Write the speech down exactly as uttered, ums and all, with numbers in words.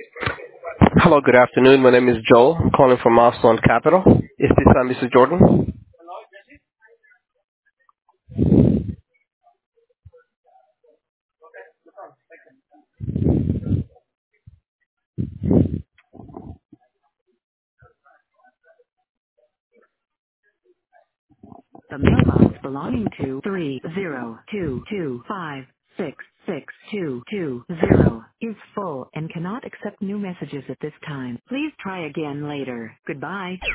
Hello, good afternoon. My name is Joel. I'm calling from Milestone Capital. Is this uh, Mister Jordan? The mailbox belonging to three zero two two five six six two two zero is full and cannot accept new messages at this time. Please try again later. Goodbye.